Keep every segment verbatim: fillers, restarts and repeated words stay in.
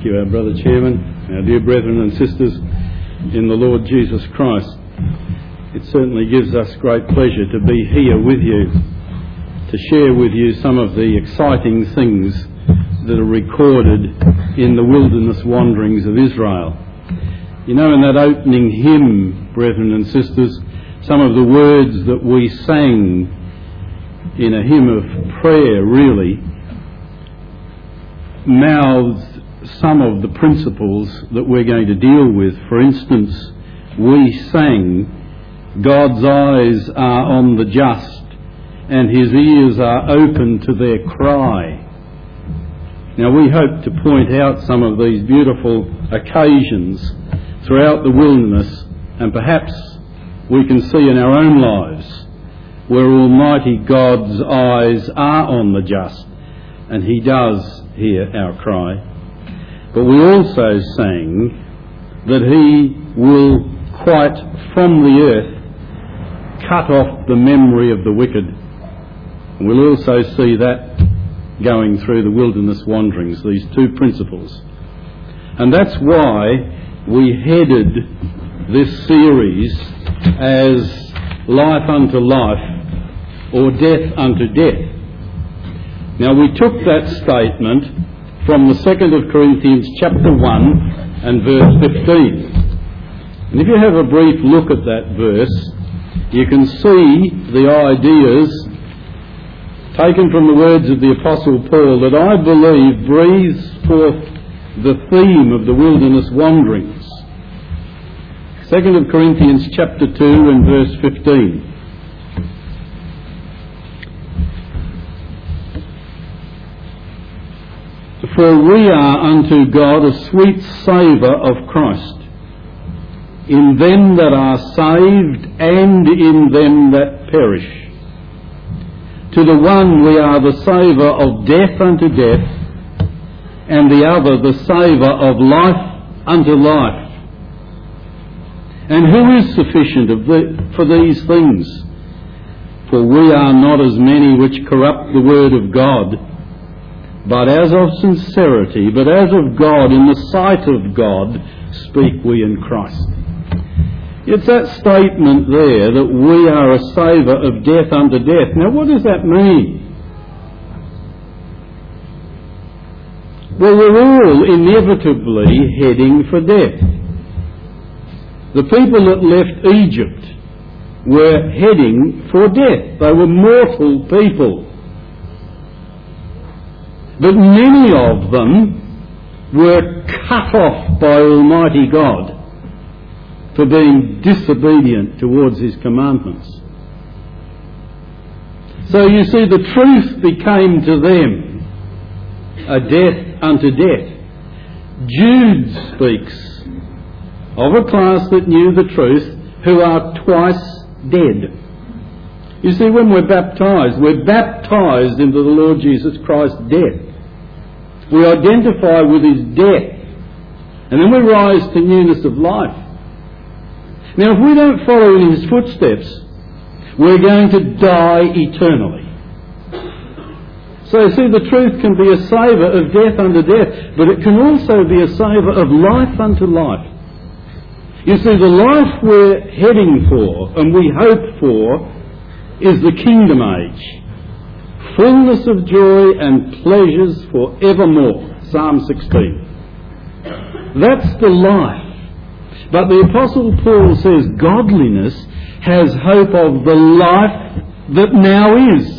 you, our Brother Chairman, our dear brethren and sisters in the Lord Jesus Christ. It certainly gives us great pleasure to be here with you, to share with you some of the exciting things that are recorded in the wilderness wanderings of Israel. You know, in that opening hymn, brethren and sisters, some of the words that we sang in a hymn of prayer really mouthed some of the principles that we're going to deal with. For instance, we sang, God's eyes are on the just and his ears are open to their cry. Now we hope to point out some of these beautiful occasions throughout the wilderness, and perhaps we can see in our own lives where Almighty God's eyes are on the just and he does hear our cry. But we also sang that he will quite from the earth cut off the memory of the wicked. And we'll also see that going through the wilderness wanderings, these two principles. And that's why we headed this series as Life unto Life or Death unto Death. Now we took that statement from the second of Corinthians chapter one and verse fifteen. And if you have a brief look at that verse, you can see the ideas taken from the words of the Apostle Paul that I believe breathes forth the theme of the wilderness wanderings. second of Corinthians chapter two and verse fifteen. For we are unto God a sweet savour of Christ, in them that are saved and in them that perish. To the one we are the savour of death unto death, and the other the savour of life unto life. And who is sufficient of the, for these things? For we are not as many which corrupt the word of God, but as of sincerity, but as of God, in the sight of God, speak we in Christ. It's that statement there that we are a savour of death unto death. Now what does that mean? Well, we're all inevitably heading for death. The people that left Egypt were heading for death. They were mortal people. But many of them were cut off by Almighty God for being disobedient towards his commandments. So you see, the truth became to them a death unto death. Jude speaks of a class that knew the truth, who are twice dead. You see, when we're baptised, we're baptised into the Lord Jesus Christ's death. We identify with his death, and then we rise to newness of life. Now, if we don't follow in his footsteps, we're going to die eternally. So, you see, the truth can be a savour of death unto death, but it can also be a savour of life unto life. You see, the life we're heading for, and we hope for, is the kingdom age. Fullness of joy and pleasures for evermore. Psalm sixteen. That's the life. But the Apostle Paul says godliness has hope of the life that now is.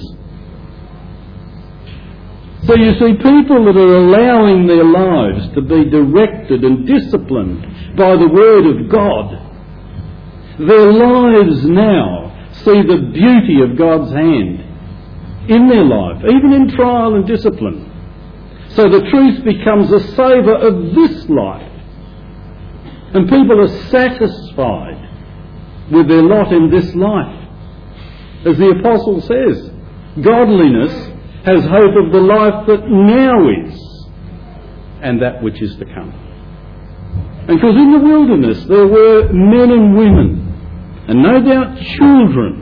So you see, people that are allowing their lives to be directed and disciplined by the Word of God, their lives now see the beauty of God's hand in their life, even in trial and discipline. So the truth becomes a savour of this life. And people are satisfied with their lot in this life. As the Apostle says, godliness has hope of the life that now is and that which is to come. And because in the wilderness there were men and women, and no doubt children,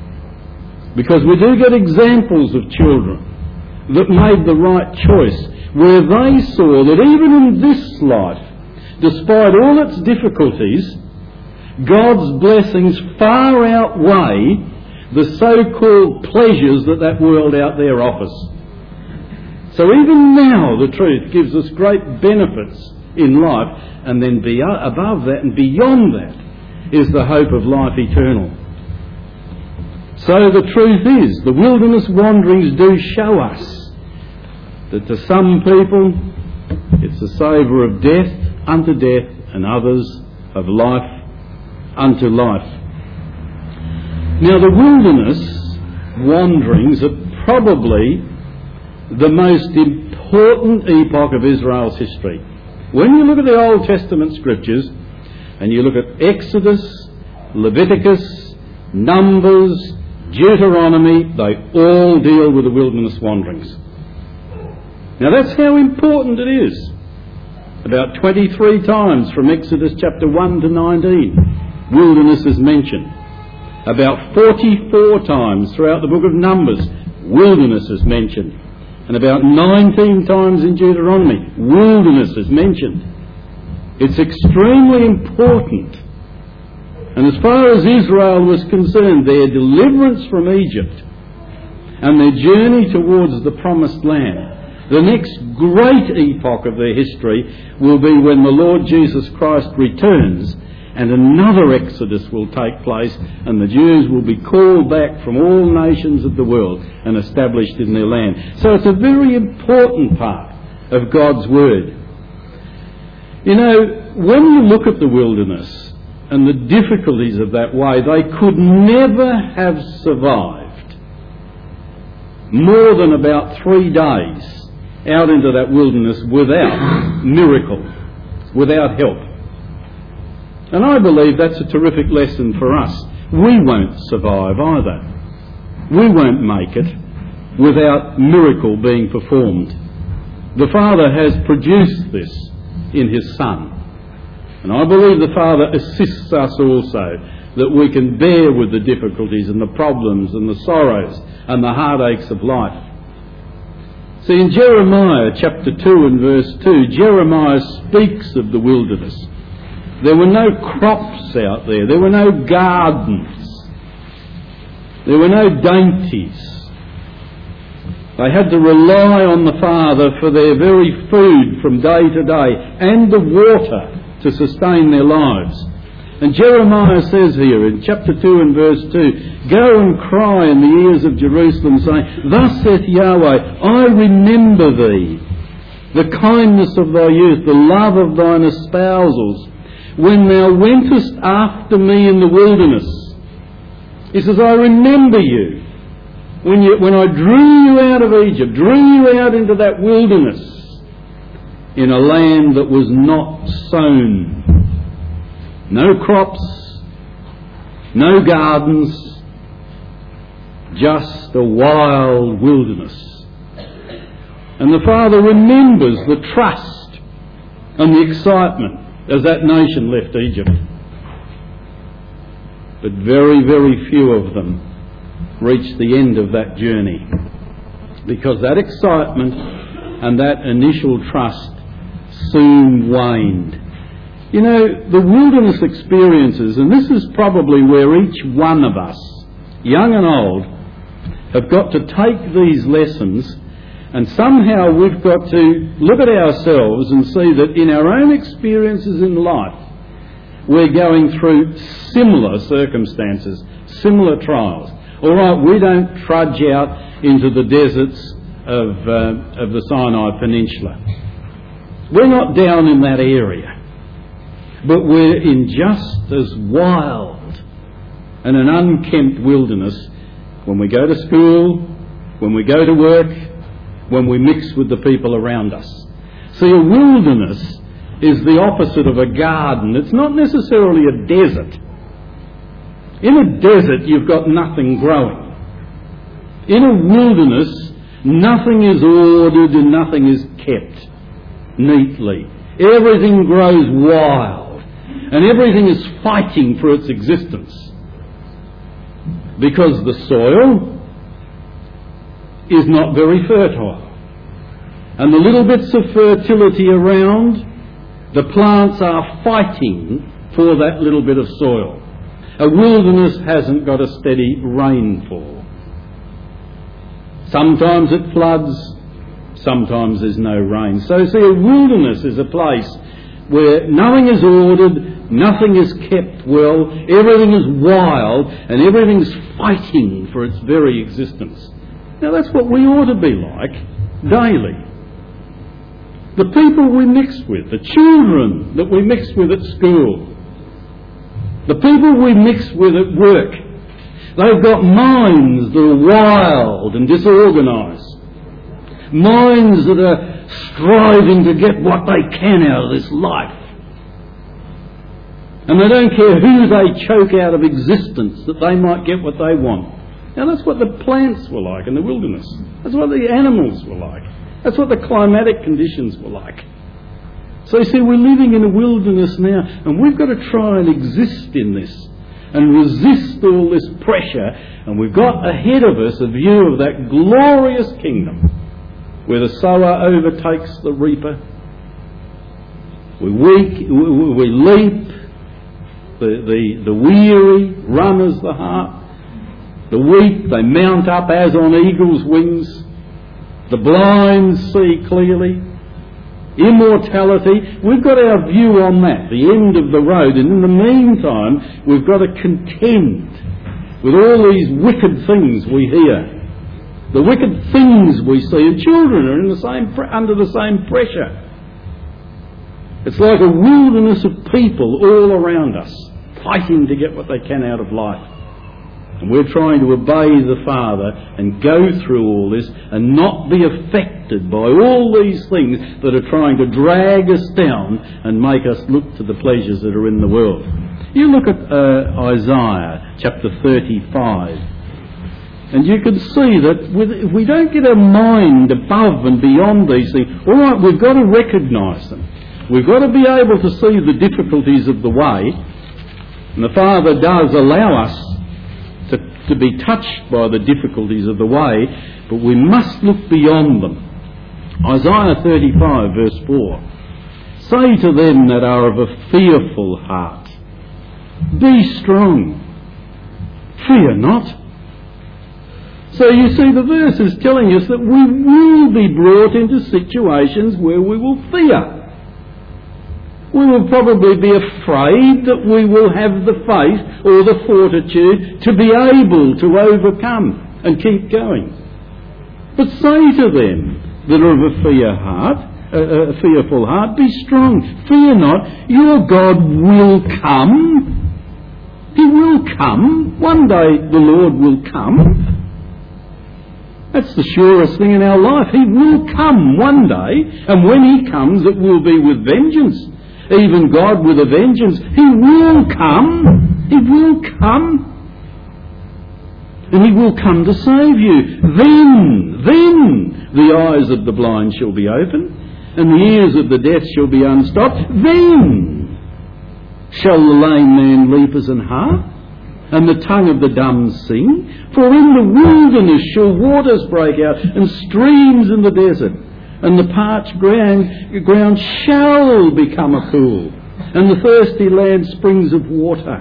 because we do get examples of children that made the right choice where they saw that even in this life, despite all its difficulties, God's blessings far outweigh the so-called pleasures that that world out there offers. So even now the truth gives us great benefits in life, and then be above that and beyond that is the hope of life eternal. So the truth is, the wilderness wanderings do show us that to some people it's a savour of death unto death, and others of life unto life. Now the wilderness wanderings are probably the most important epoch of Israel's history. When you look at the Old Testament scriptures and you look at Exodus, Leviticus, Numbers, Deuteronomy, they all deal with the wilderness wanderings. Now that's how important it is. About twenty-three times from Exodus chapter one to nineteen, wilderness is mentioned. About forty-four times throughout the book of Numbers, wilderness is mentioned. And about nineteen times in Deuteronomy, wilderness is mentioned. It's extremely important. And as far as Israel was concerned, their deliverance from Egypt and their journey towards the promised land, the next great epoch of their history will be when the Lord Jesus Christ returns and another exodus will take place, and the Jews will be called back from all nations of the world and established in their land. So it's a very important part of God's Word. You know, when you look at the wilderness and the difficulties of that way, they could never have survived more than about three days out into that wilderness without miracle, without help. And I believe that's a terrific lesson for us. We won't survive either. We won't make it without miracle being performed. The Father has produced this in His Son. And I believe the Father assists us also, that we can bear with the difficulties and the problems and the sorrows and the heartaches of life. See, in Jeremiah chapter two and verse two, Jeremiah speaks of the wilderness. There were no crops out there. There were no gardens. There were no dainties. They had to rely on the Father for their very food from day to day and the water to sustain their lives. And Jeremiah says here in chapter two and verse two, "Go and cry in the ears of Jerusalem, saying, Thus saith Yahweh, I remember thee, the kindness of thy youth, the love of thine espousals, when thou wentest after me in the wilderness." He says, I remember you. When, you. when I drew you out of Egypt, drew you out into that wilderness in a land that was not sown. No crops, no gardens, just a wild wilderness. And the Father remembers the trust and the excitement as that nation left Egypt. But very, very few of them reached the end of that journey, because that excitement and that initial trust soon waned. You know, the wilderness experiences, and this is probably where each one of us, young and old, have got to take these lessons, and somehow we've got to look at ourselves and see that in our own experiences in life, we're going through similar circumstances, similar trials. All right, we don't trudge out into the deserts of, uh, of the Sinai Peninsula. We're not down in that area. But we're in just as wild and an unkempt wilderness when we go to school, when we go to work, when we mix with the people around us. See, a wilderness is the opposite of a garden. It's not necessarily a desert. In a desert, you've got nothing growing. In a wilderness, nothing is ordered and nothing is kept neatly. Everything grows wild, and everything is fighting for its existence, because the soil is not very fertile. And the little bits of fertility around, the plants are fighting for that little bit of soil. A wilderness hasn't got a steady rainfall. Sometimes it floods, sometimes there's no rain. So see, a wilderness is a place where nothing is ordered, nothing is kept well, everything is wild, and everything's fighting for its very existence. Now that's what we ought to be like daily. The people we mix with, the children that we mix with at school, the people we mix with at work, they've got minds that are wild and disorganised. Minds that are striving to get what they can out of this life. And they don't care who they choke out of existence that they might get what they want. Now that's what the plants were like in the wilderness. That's what the animals were like. That's what the climatic conditions were like. So you see, we're living in a wilderness now, and we've got to try and exist in this and resist all this pressure, and we've got ahead of us a view of that glorious kingdom where the sower overtakes the reaper. We weak, we, we leap, the, the, the weary run as the hart, the weak, they mount up as on eagle's wings, the blind see clearly. Immortality, we've got our view on that, the end of the road, and in the meantime we've got to contend with all these wicked things we hear, the wicked things we see, and children are in the same under the same pressure. It's like a wilderness of people all around us, fighting to get what they can out of life. And we're trying to obey the Father and go through all this and not be affected by all these things that are trying to drag us down and make us look to the pleasures that are in the world. You look at uh, Isaiah chapter thirty-five, and you can see that with, if we don't get our mind above and beyond these things, all right, we've got to recognise them. We've got to be able to see the difficulties of the way, and the Father does allow us To, to be touched by the difficulties of the way, but we must look beyond them. Isaiah thirty-five verse four. Say to them that are of a fearful heart, be strong, fear not. So you see, the verse is telling us that we will be brought into situations where we will fear. We will probably be afraid that we will have the faith or the fortitude to be able to overcome and keep going. But say to them that are of a fear heart, a, a fearful heart, be strong, fear not, your God will come. He will come. One day the Lord will come. That's the surest thing in our life. He will come one day, and when he comes it will be with vengeance. Even God with a vengeance. He will come. He will come. And he will come to save you. Then, then the eyes of the blind shall be opened, and the ears of the deaf shall be unstopped. Then shall the lame man leap as an hart, and the tongue of the dumb sing. For in the wilderness shall waters break out, and streams in the desert. And the parched ground, ground shall become a pool, and the thirsty land springs of water.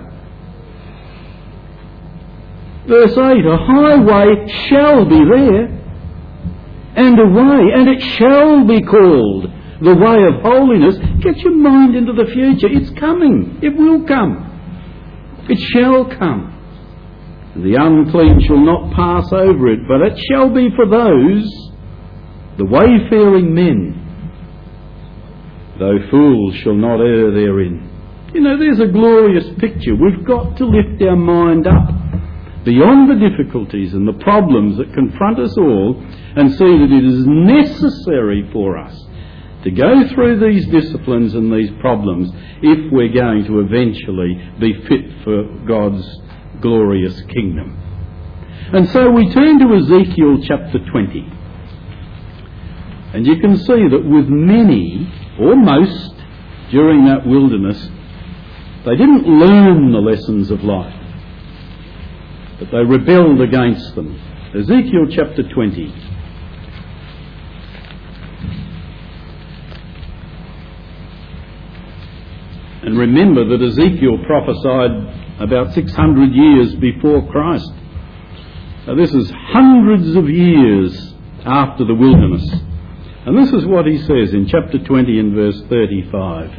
Verse eight, a highway shall be there, and a way, and it shall be called the way of holiness. Get your mind into the future. It's coming. It will come. It shall come. The unclean shall not pass over it, but it shall be for those, the wayfaring men, though fools shall not err therein. You know, there's a glorious picture. We've got to lift our mind up beyond the difficulties and the problems that confront us all, and see that it is necessary for us to go through these disciplines and these problems if we're going to eventually be fit for God's glorious kingdom. And so we turn to Ezekiel chapter twenty. And you can see that with many, or most, during that wilderness, they didn't learn the lessons of life, but they rebelled against them. Ezekiel chapter twenty. And remember that Ezekiel prophesied about six hundred years before Christ. So this is hundreds of years after the wilderness. And this is what he says in chapter twenty and verse thirty-five.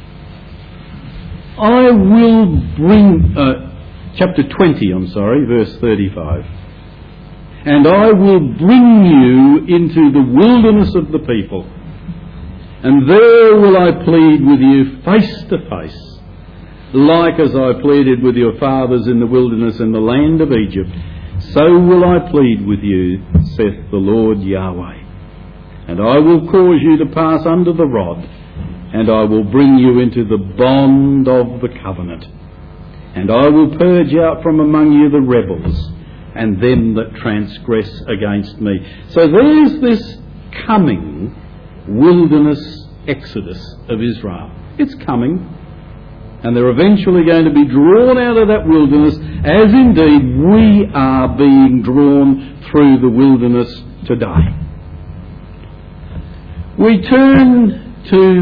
I will bring... Uh, chapter twenty, I'm sorry, verse thirty-five. And I will bring you into the wilderness of the people, and there will I plead with you face to face, like as I pleaded with your fathers in the wilderness in the land of Egypt. So will I plead with you, saith the Lord Yahweh. And I will cause you to pass under the rod, and I will bring you into the bond of the covenant. And I will purge out from among you the rebels, and them that transgress against me. So there's this coming wilderness exodus of Israel. It's coming. And they're eventually going to be drawn out of that wilderness, as indeed we are being drawn through the wilderness today. We turn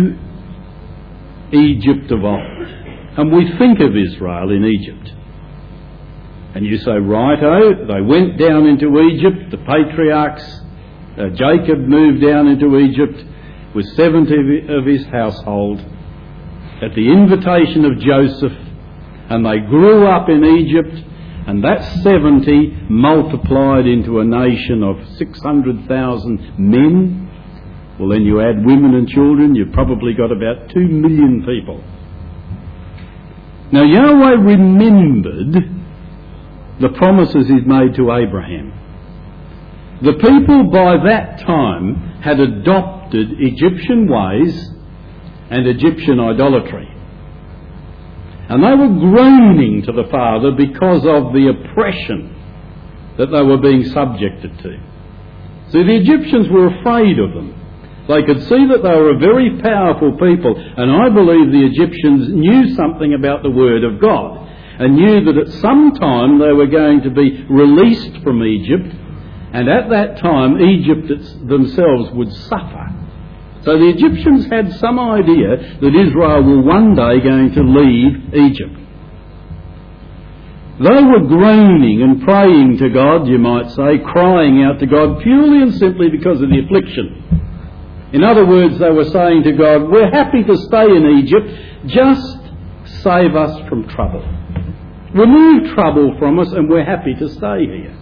to Egypt of old, and we think of Israel in Egypt. And you say, righto, they went down into Egypt, the patriarchs, uh, Jacob moved down into Egypt with seventy of his household at the invitation of Joseph, and they grew up in Egypt, and that seventy multiplied into a nation of six hundred thousand men. Well, then you add women and children, you've probably got about two million people. Now Yahweh remembered the promises he'd made to Abraham. The people by that time had adopted Egyptian ways and Egyptian idolatry. And they were groaning to the Father because of the oppression that they were being subjected to. See, the Egyptians were afraid of them. They could see that they were a very powerful people, and I believe the Egyptians knew something about the Word of God, and knew that at some time they were going to be released from Egypt, and at that time Egypt themselves would suffer. So the Egyptians had some idea that Israel were one day going to leave Egypt. They were groaning and praying to God, you might say, crying out to God purely and simply because of the affliction. In other words, they were saying to God, we're happy to stay in Egypt, just save us from trouble. Remove trouble from us and we're happy to stay here.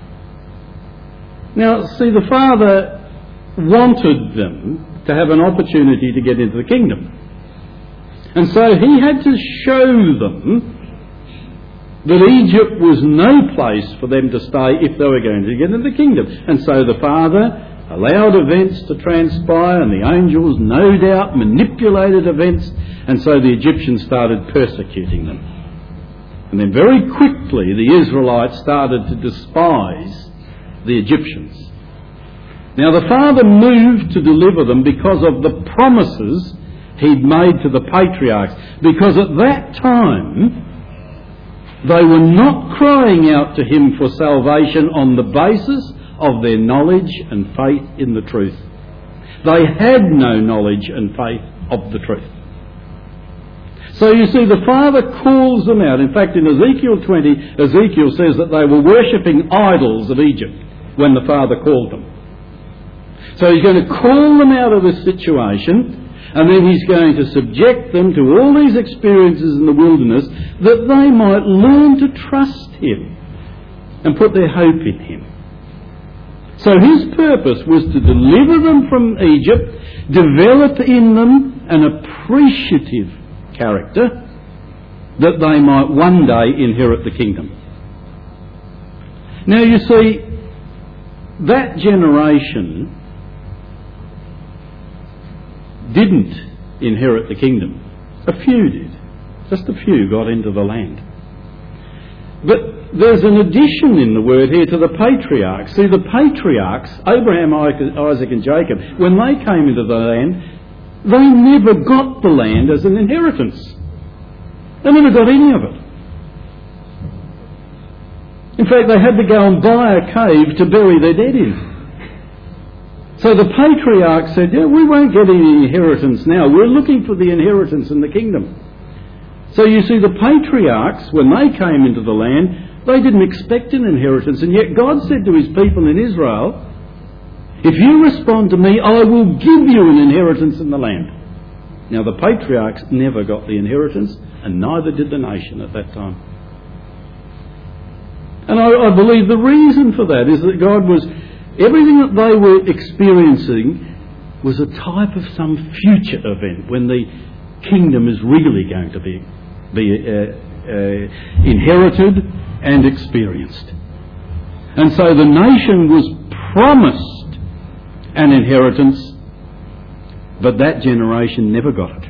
Now, see, the Father wanted them to have an opportunity to get into the kingdom. And so he had to show them that Egypt was no place for them to stay if they were going to get into the kingdom. And so the Father allowed events to transpire, and the angels no doubt manipulated events, and so the Egyptians started persecuting them. And then very quickly the Israelites started to despise the Egyptians. Now the Father moved to deliver them because of the promises he'd made to the patriarchs, because at that time they were not crying out to him for salvation on the basis of their knowledge and faith in the truth. They had no knowledge and faith of the truth. So you see, the Father calls them out. In fact, in Ezekiel twenty, Ezekiel says that they were worshipping idols of Egypt when the Father called them. So he's going to call them out of this situation, and then he's going to subject them to all these experiences in the wilderness that they might learn to trust him and put their hope in him. So his purpose was to deliver them from Egypt, develop in them an appreciative character that they might one day inherit the kingdom. Now you see, that generation didn't inherit the kingdom. A few did. Just a few got into the land. But there's an addition in the word here to the patriarchs. See, the patriarchs, Abraham, Isaac and Jacob, when they came into the land, they never got the land as an inheritance. They never got any of it. In fact, they had to go and buy a cave to bury their dead in. So the patriarchs said, yeah, we won't get any inheritance now. We're looking for the inheritance in the kingdom. So you see, the patriarchs, when they came into the land, they didn't expect an inheritance, and yet God said to his people in Israel, if you respond to me, I will give you an inheritance in the land. Now the patriarchs never got the inheritance, and neither did the nation at that time. And I, I believe the reason for that is that God was, everything that they were experiencing was a type of some future event when the kingdom is really going to be, be uh, uh, inherited and experienced. And so the nation was promised an inheritance, but that generation never got it.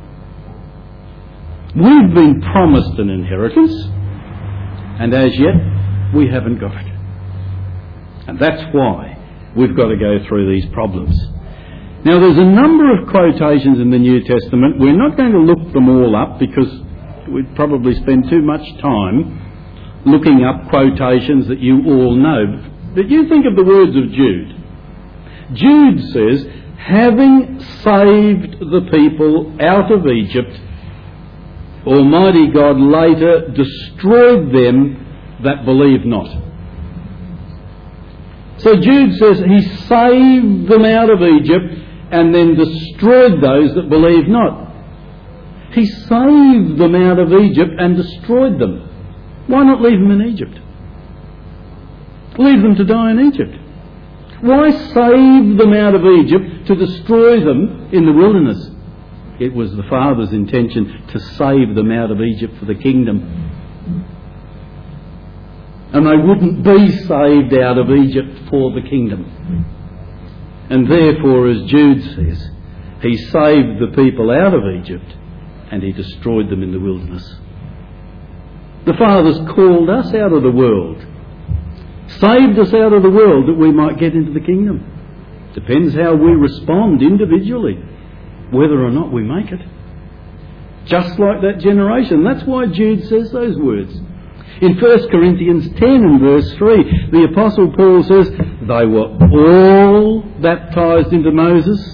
We've been promised an inheritance, and as yet we haven't got it. And that's why we've got to go through these problems. Now there's a number of quotations in the New Testament. We're not going to look them all up because we'd probably spend too much time looking up quotations that you all know. But you think of the words of Jude. Jude says, having saved the people out of Egypt, Almighty God later destroyed them that believe not. So Jude says he saved them out of Egypt and then destroyed those that believe not. He saved them out of Egypt and destroyed them. Why not leave them in Egypt? Leave them to die in Egypt. Why save them out of Egypt to destroy them in the wilderness? It was the Father's intention to save them out of Egypt for the kingdom. And they wouldn't be saved out of Egypt for the kingdom. And therefore, as Jude says, he saved the people out of Egypt and he destroyed them in the wilderness. The Father's called us out of the world, saved us out of the world that we might get into the kingdom. Depends how we respond individually, whether or not we make it. Just like that generation. That's why Jude says those words. In First Corinthians ten and verse three, the Apostle Paul says, they were all baptised into Moses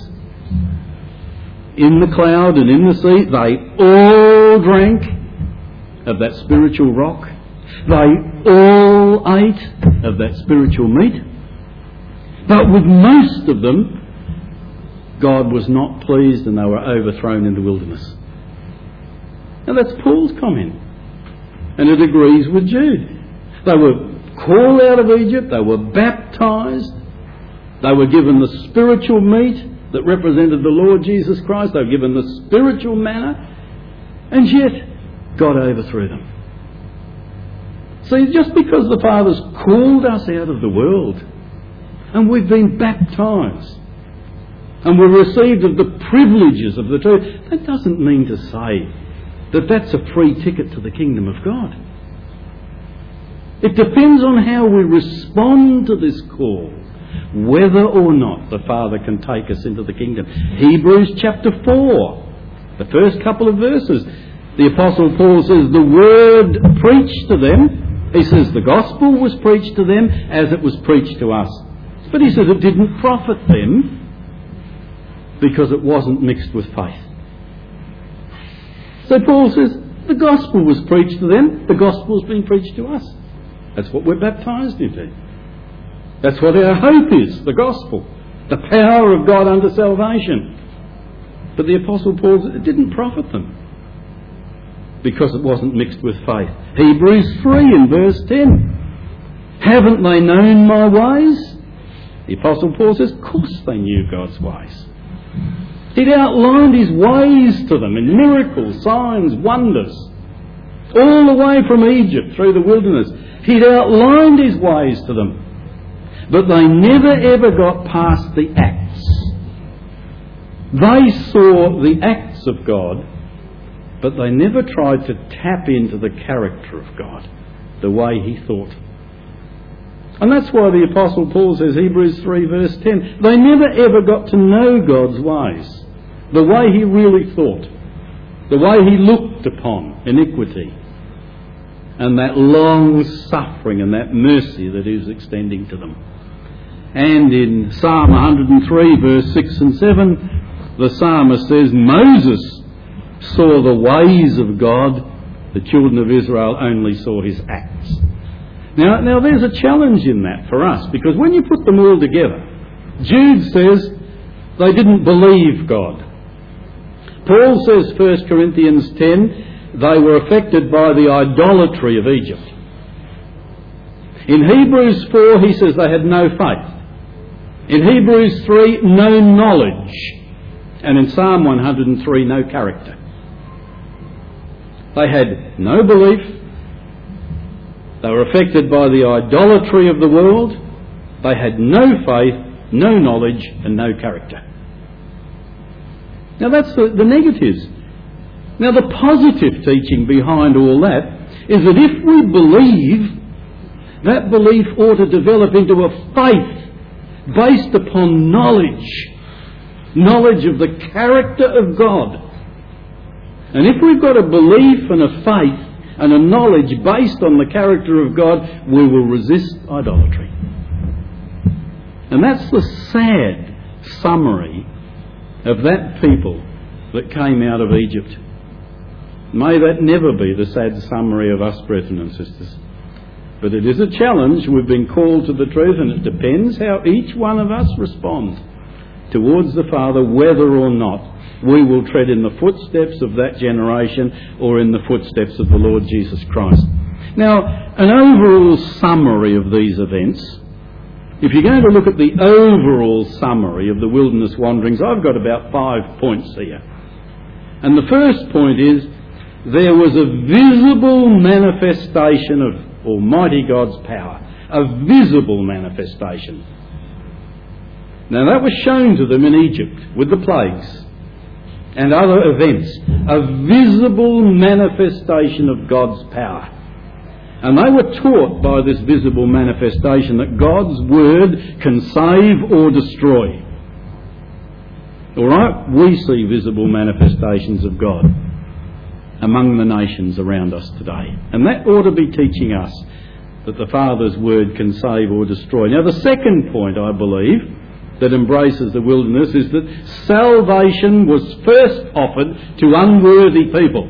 in the cloud and in the sea. They all drank of that spiritual rock. They all ate of that spiritual meat. But with most of them, God was not pleased and they were overthrown in the wilderness. Now that's Paul's comment. And it agrees with Jude. They were called out of Egypt, they were baptised, they were given the spiritual meat that represented the Lord Jesus Christ, they were given the spiritual manna, and yet God overthrew them. See, just because the Father's called us out of the world and we've been baptised and we've received of the privileges of the truth, that doesn't mean to say that that's a free ticket to the kingdom of God. It depends on how we respond to this call, whether or not the Father can take us into the kingdom. Hebrews chapter four, the first couple of verses, the Apostle Paul says the word preached to them, he says the gospel was preached to them as it was preached to us. But he says it didn't profit them because it wasn't mixed with faith. So Paul says the gospel was preached to them, the gospel's been preached to us. That's what we're baptised into. That's what our hope is, the gospel, the power of God unto salvation. But the Apostle Paul said it didn't profit them because it wasn't mixed with faith. Hebrews three and verse ten. Haven't they known my ways? The Apostle Paul says, of course they knew God's ways. He'd outlined his ways to them in miracles, signs, wonders. All the way from Egypt through the wilderness. He'd outlined his ways to them. But they never ever got past the acts. They saw the acts of God, but they never tried to tap into the character of God, the way he thought. And that's why the Apostle Paul says, Hebrews three verse ten, they never ever got to know God's ways, the way he really thought, the way he looked upon iniquity, and that long suffering and that mercy that he was extending to them. And in Psalm one hundred three verse six and seven, the psalmist says, Moses saw the ways of God. The children of Israel only saw his acts. Now, now there's a challenge in that for us, because when you put them all together, Jude says they didn't believe God. Paul says, First Corinthians ten, they were affected by the idolatry of Egypt. In Hebrews four, he says they had no faith. In Hebrews three, no knowledge. And in Psalm one hundred and three, no character. They had no belief. They were affected by the idolatry of the world. They had no faith, no knowledge, and no character. Now that's the, the negatives. Now the positive teaching behind all that is that if we believe, that belief ought to develop into a faith based upon knowledge. Knowledge of the character of God. And if we've got a belief and a faith and a knowledge based on the character of God, we will resist idolatry. And that's the sad summary of that people that came out of Egypt. May that never be the sad summary of us, brethren and sisters. But it is a challenge. We've been called to the truth, and it depends how each one of us responds towards the Father, whether or not we will tread in the footsteps of that generation or in the footsteps of the Lord Jesus Christ. Now, an overall summary of these events, if you're going to look at the overall summary of the wilderness wanderings, I've got about five points here. And the first point is, there was a visible manifestation of Almighty God's power. A visible manifestation. Now that was shown to them in Egypt with the plagues and other events. A visible manifestation of God's power. And they were taught by this visible manifestation that God's word can save or destroy. All right, we see visible manifestations of God among the nations around us today. And that ought to be teaching us that the Father's word can save or destroy. Now the second point, I believe, that embraces the wilderness is that salvation was first offered to unworthy people.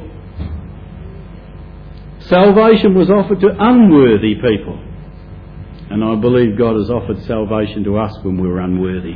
Salvation was offered to unworthy people. And I believe God has offered salvation to us when we were unworthy.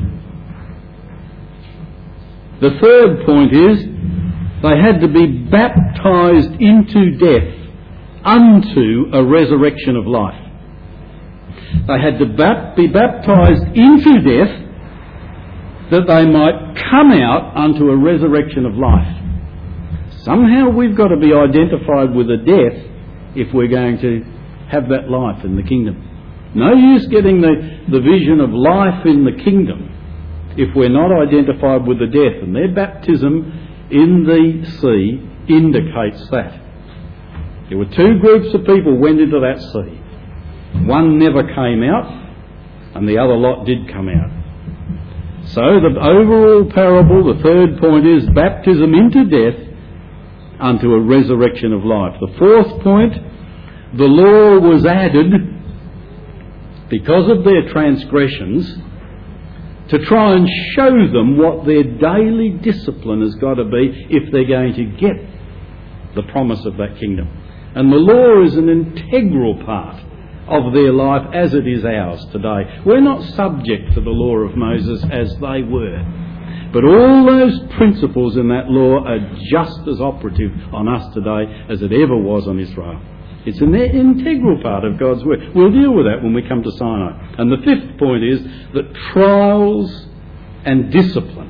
The third point is, they had to be baptised into death unto a resurrection of life. They had to bat- be baptised into death that they might come out unto a resurrection of life. Somehow we've got to be identified with a death if we're going to have that life in the kingdom. No use getting the, the vision of life in the kingdom if we're not identified with the death. And their baptism in the sea indicates that. There were two groups of people went into that sea. One never came out, and the other lot did come out. So the overall parable, the third point is baptism into death unto a resurrection of life. The fourth point, the law was added because of their transgressions to try and show them what their daily discipline has got to be if they're going to get the promise of that kingdom. And the law is an integral part of their life as it is ours today. We're not subject to the law of Moses as they were. But all those principles in that law are just as operative on us today as it ever was on Israel. It's an integral part of God's word. We'll deal with that when we come to Sinai. And the fifth point is that trials and discipline.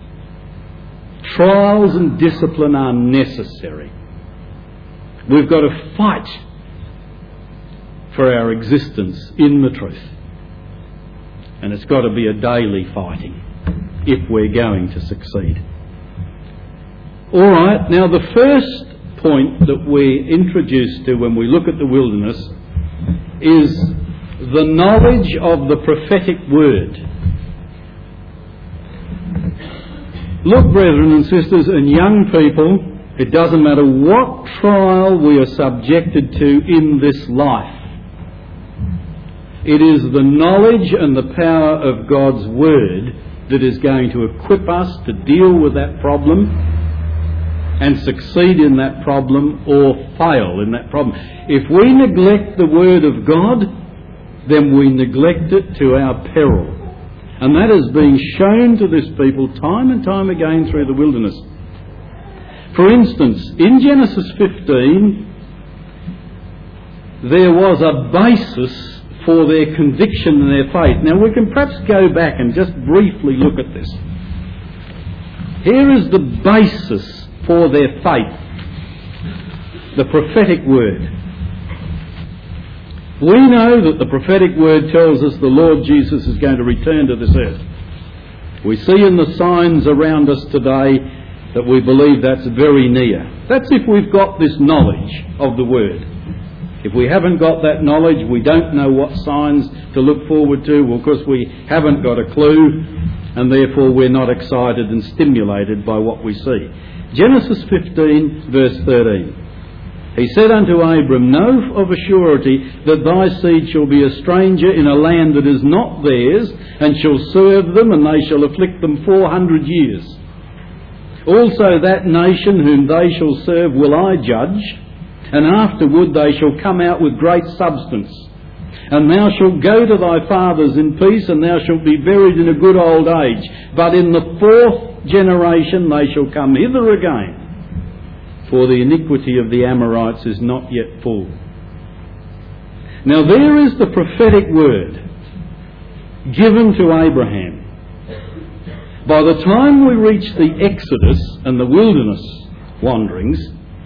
Trials and discipline are necessary. We've got to fight for our existence in the truth. And it's got to be a daily fighting if we're going to succeed. All right, now the first point that we're introduced to when we look at the wilderness is the knowledge of the prophetic word. Look, brethren and sisters and young people, it doesn't matter what trial we are subjected to in this life. It is the knowledge and the power of God's word that is going to equip us to deal with that problem and succeed in that problem or fail in that problem. If we neglect the Word of God, then we neglect it to our peril. And that is being shown to this people time and time again through the wilderness. For instance, in Genesis fifteen, there was a basis for their conviction and their faith. Now we can perhaps go back and just briefly look at this. Here is the basis for their faith. The prophetic word. We know that the prophetic word tells us the Lord Jesus is going to return to this earth. We see in the signs around us today that we believe that's very near. That's if we've got this knowledge of the word. If we haven't got that knowledge, we don't know what signs to look forward to. Well, of course, we haven't got a clue, and therefore we're not excited and stimulated by what we see. Genesis fifteen, verse thirteen. He said unto Abram, Know of a surety that thy seed shall be a stranger in a land that is not theirs, and shall serve them, and they shall afflict them four hundred years. Also that nation whom they shall serve will I judge, and afterward they shall come out with great substance. And thou shalt go to thy fathers in peace, and thou shalt be buried in a good old age. But in the fourth generation they shall come hither again, for the iniquity of the Amorites is not yet full. Now there is the prophetic word given to Abraham. By the time we reach the Exodus and the wilderness wanderings,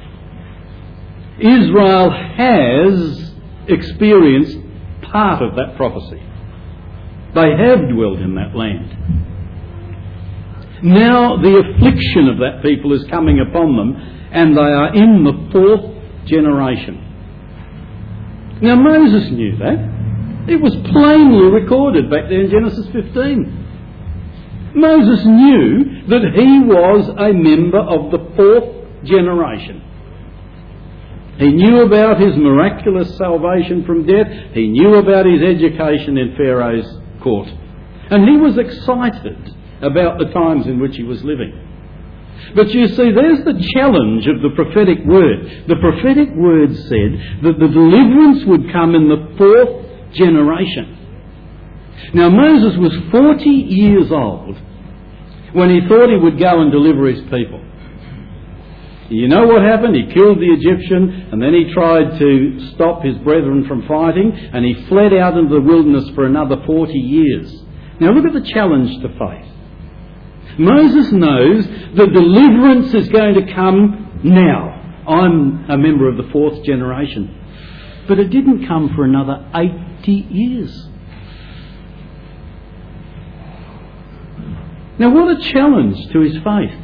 Israel has experienced part of that prophecy. They have dwelt in that land. Now the affliction of that people is coming upon them, and they are in the fourth generation. Now Moses knew that. It was plainly recorded back there in Genesis fifteen. Moses knew that he was a member of the fourth generation. He knew about his miraculous salvation from death. He knew about his education in Pharaoh's court. And he was excited about the times in which he was living. But you see, there's the challenge of the prophetic word. The prophetic word said that the deliverance would come in the fourth generation. Now Moses was forty years old when he thought he would go and deliver his people. You know what happened? He killed the Egyptian, and then he tried to stop his brethren from fighting, and he fled out into the wilderness for another forty years. Now look at the challenge to faith. Moses knows that deliverance is going to come now. I'm a member of the fourth generation. But it didn't come for another eighty years. Now what a challenge to his faith.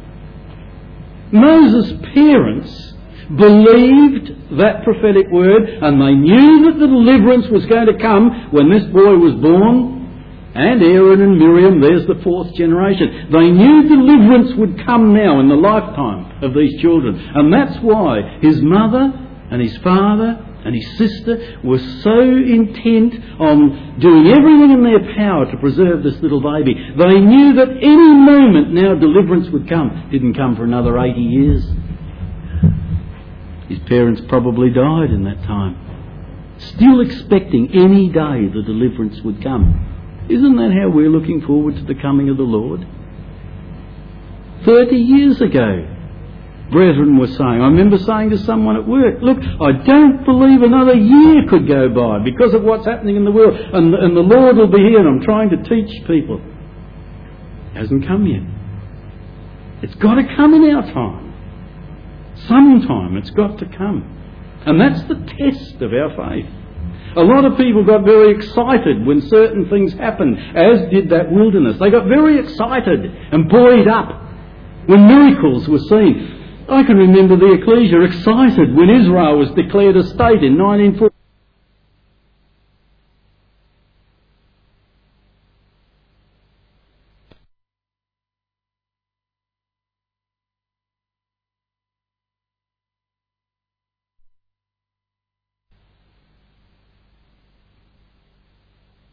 Moses' parents believed that prophetic word, and they knew that the deliverance was going to come when this boy was born. And Aaron and Miriam, there's the fourth generation. They knew deliverance would come now in the lifetime of these children. And that's why his mother and his father and his sister were so intent on doing everything in their power to preserve this little baby. They knew that any moment now deliverance would come. It didn't come for another eighty years. His parents probably died in that time, still expecting any day the deliverance would come. Isn't that how we're looking forward to the coming of the Lord? Thirty years ago, brethren were saying, I remember saying to someone at work, look, I don't believe another year could go by because of what's happening in the world, and, and the Lord will be here, and I'm trying to teach people. It hasn't come yet. It's got to come in our time. Sometime it's got to come. And that's the test of our faith. A lot of people got very excited when certain things happened, as did that wilderness. They got very excited and buoyed up when miracles were seen. I can remember the ecclesia excited when Israel was declared a state in nineteen forty.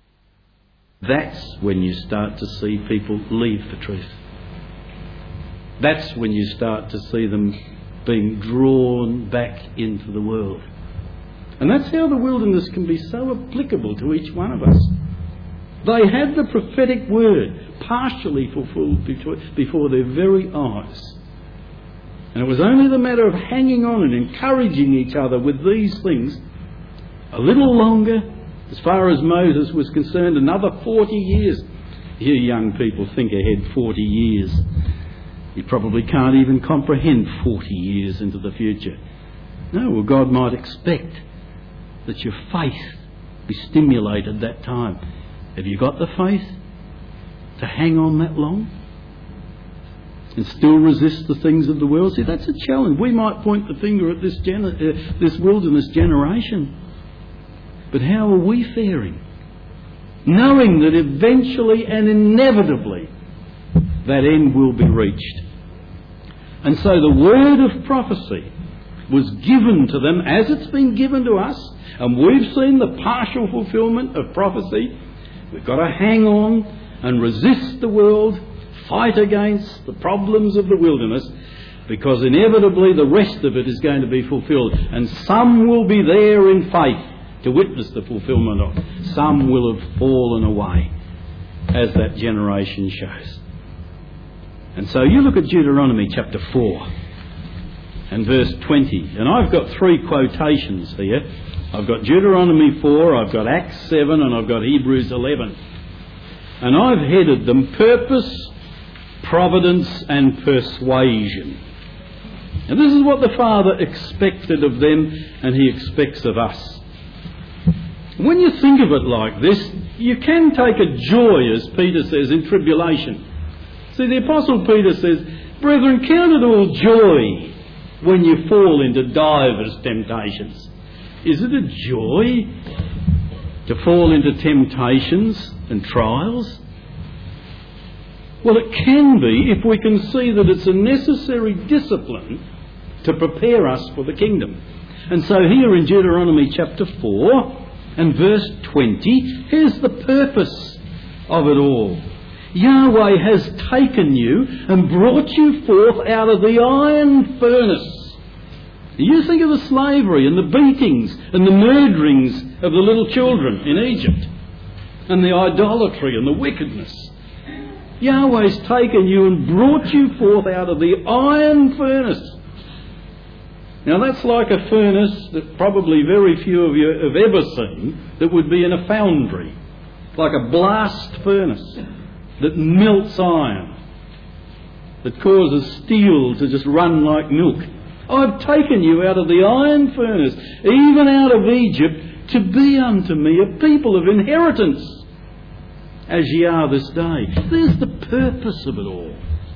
That's when you start to see people leave the truth. That's when you start to see them being drawn back into the world. And that's how the wilderness can be so applicable to each one of us. They had the prophetic word partially fulfilled before their very eyes. And it was only the matter of hanging on and encouraging each other with these things a little longer. As far as Moses was concerned, another forty years. You young people think ahead forty years. You probably can't even comprehend forty years into the future. No, well, God might expect that your faith be stimulated that time. Have you got the faith to hang on that long and still resist the things of the world? See, that's a challenge. We might point the finger at this, gener- uh, this wilderness generation, but how are we faring? Knowing that eventually and inevitably that end will be reached. And so the word of prophecy was given to them as it's been given to us, and we've seen the partial fulfilment of prophecy. We've got to hang on and resist the world, fight against the problems of the wilderness, because inevitably the rest of it is going to be fulfilled, and some will be there in faith to witness the fulfilment of it. Some will have fallen away, as that generation shows. And so you look at Deuteronomy chapter four and verse twenty, and I've got three quotations here. I've got Deuteronomy four, I've got Acts seven, and I've got Hebrews eleven. And I've headed them Purpose, Providence and Persuasion. And this is what the Father expected of them, and He expects of us. When you think of it like this, you can take a joy, as Peter says, in tribulation. See, the Apostle Peter says, "Brethren, count it all joy when you fall into divers temptations." Is it a joy to fall into temptations and trials? Well, it can be if we can see that it's a necessary discipline to prepare us for the kingdom. And so here in Deuteronomy chapter four and verse twenty, here's the purpose of it all. Yahweh has taken you and brought you forth out of the iron furnace. You think of the slavery and the beatings and the murderings of the little children in Egypt, and the idolatry and the wickedness. Yahweh's taken you and brought you forth out of the iron furnace. Now that's like a furnace that probably very few of you have ever seen, that would be in a foundry. Like a blast furnace that melts iron, that causes steel to just run like milk. I've taken you out of the iron furnace, even out of Egypt, to be unto me a people of inheritance, as ye are this day. There's the purpose of it all.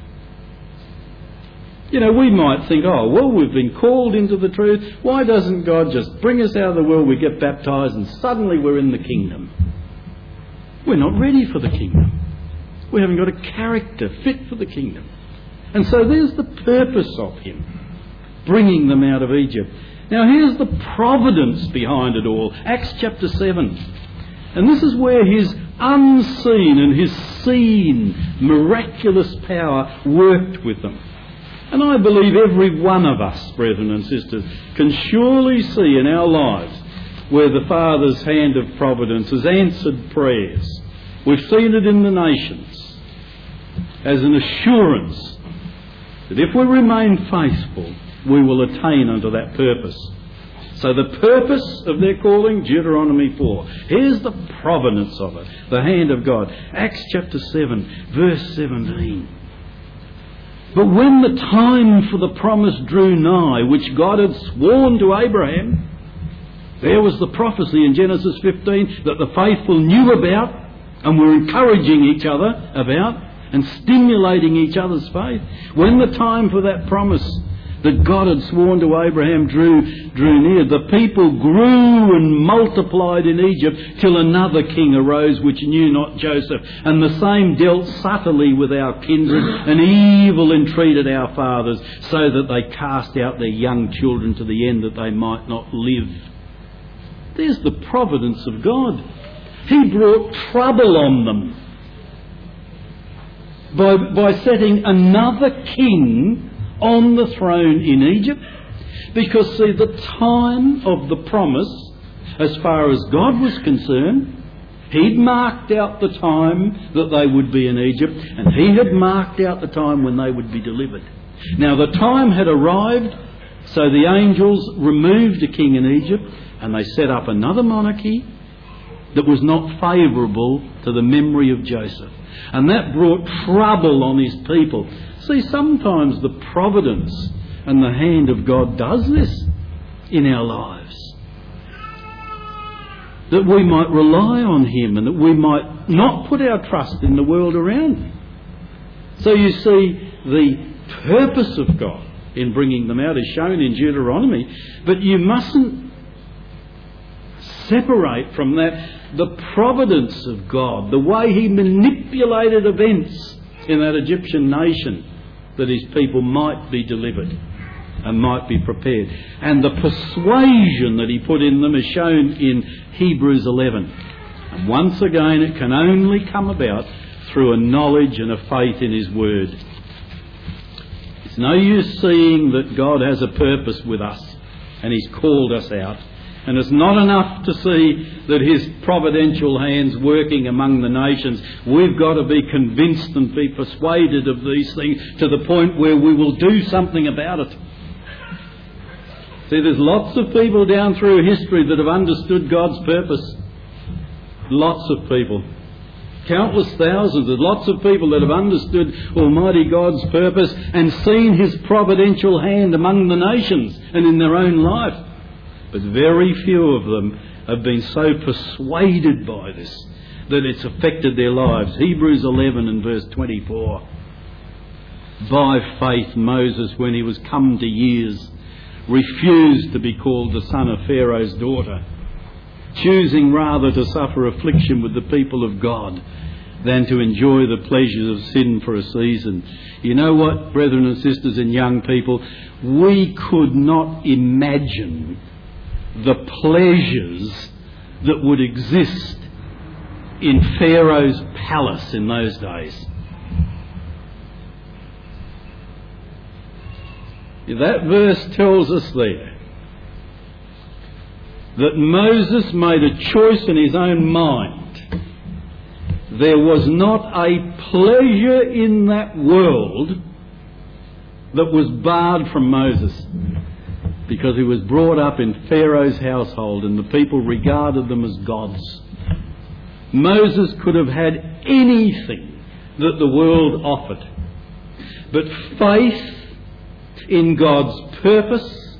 You know, we might think, oh, well, we've been called into the truth. Why doesn't God just bring us out of the world, we get baptised, and suddenly we're in the kingdom? We're not ready for the kingdom. We haven't got a character fit for the kingdom. And so there's the purpose of Him, bringing them out of Egypt. Now here's the providence behind it all. Acts chapter seven. And this is where His unseen and His seen miraculous power worked with them. And I believe every one of us, brethren and sisters, can surely see in our lives where the Father's hand of providence has answered prayers. We've seen it in the nations as an assurance that if we remain faithful, we will attain unto that purpose. So the purpose of their calling, Deuteronomy four. Here's the providence of it, the hand of God. Acts chapter seven, verse seventeen. But when the time for the promise drew nigh, which God had sworn to Abraham, there was the prophecy in Genesis fifteen that the faithful knew about and were encouraging each other about and stimulating each other's faith. When the time for that promise that God had sworn to Abraham drew, drew near, the people grew and multiplied in Egypt till another king arose which knew not Joseph. And the same dealt subtly with our kindred and evil entreated our fathers, so that they cast out their young children to the end that they might not live. There's the providence of God. He brought trouble on them. by, by setting another king on the throne in Egypt. Because, see, the time of the promise, as far as God was concerned, He'd marked out the time that they would be in Egypt, and He had marked out the time when they would be delivered. Now, the time had arrived, so the angels removed a king in Egypt, and they set up another monarchy that was not favourable to the memory of Joseph. And that brought trouble on his people. See, sometimes the providence and the hand of God does this in our lives, that we might rely on Him and that we might not put our trust in the world around. So you see, the purpose of God in bringing them out is shown in Deuteronomy, but you mustn't separate from that the providence of God, the way He manipulated events in that Egyptian nation that His people might be delivered and might be prepared. And the persuasion that He put in them is shown in Hebrews eleven. And once again, it can only come about through a knowledge and a faith in His Word. It's no use seeing that God has a purpose with us and He's called us out. And it's not enough to see that His providential hand's working among the nations. We've got to be convinced and be persuaded of these things to the point where we will do something about it. See, there's lots of people down through history that have understood God's purpose. Lots of people. Countless thousands. There's lots of people that have understood Almighty God's purpose and seen His providential hand among the nations and in their own life. But very few of them have been so persuaded by this that it's affected their lives. Hebrews eleven and verse twenty-four. By faith Moses, when he was come to years, refused to be called the son of Pharaoh's daughter, choosing rather to suffer affliction with the people of God than to enjoy the pleasures of sin for a season. You know what, brethren and sisters and young people? We could not imagine the pleasures that would exist in Pharaoh's palace in those days. That verse tells us there that Moses made a choice in his own mind. There was not a pleasure in that world that was barred from Moses, because he was brought up in Pharaoh's household and the people regarded them as gods. Moses could have had anything that the world offered, but faith in God's purpose,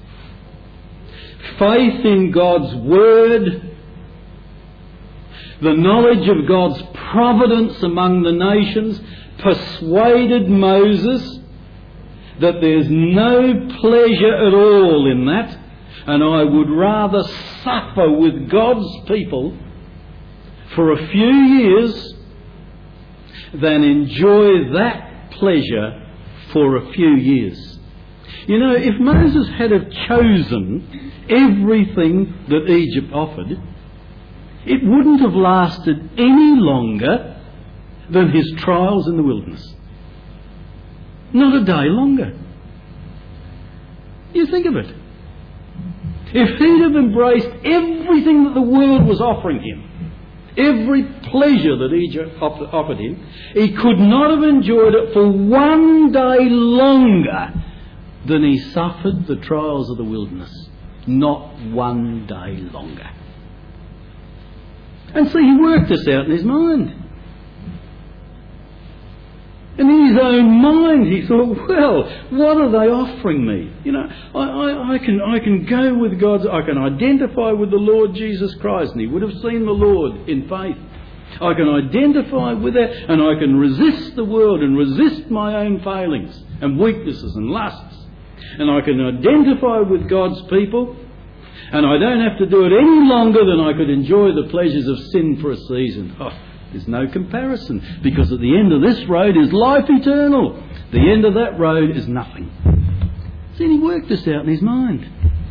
faith in God's word, the knowledge of God's providence among the nations persuaded Moses that there's no pleasure at all in that, and I would rather suffer with God's people for a few years than enjoy that pleasure for a few years. You know, if Moses had have chosen everything that Egypt offered, it wouldn't have lasted any longer than his trials in the wilderness. Not a day longer. You think of it. If he'd have embraced everything that the world was offering him, every pleasure that Egypt offered him, he could not have enjoyed it for one day longer than he suffered the trials of the wilderness. Not one day longer. And so he worked this out in his mind. And in his own mind he thought, well, what are they offering me? You know, I, I, I can I can go with God's, I can identify with the Lord Jesus Christ, and he would have seen the Lord in faith. I can identify with that, and I can resist the world and resist my own failings and weaknesses and lusts. And I can identify with God's people, and I don't have to do it any longer than I could enjoy the pleasures of sin for a season. Oh, there's no comparison, because at the end of this road is life eternal. The end of that road is nothing. See, he worked this out in his mind.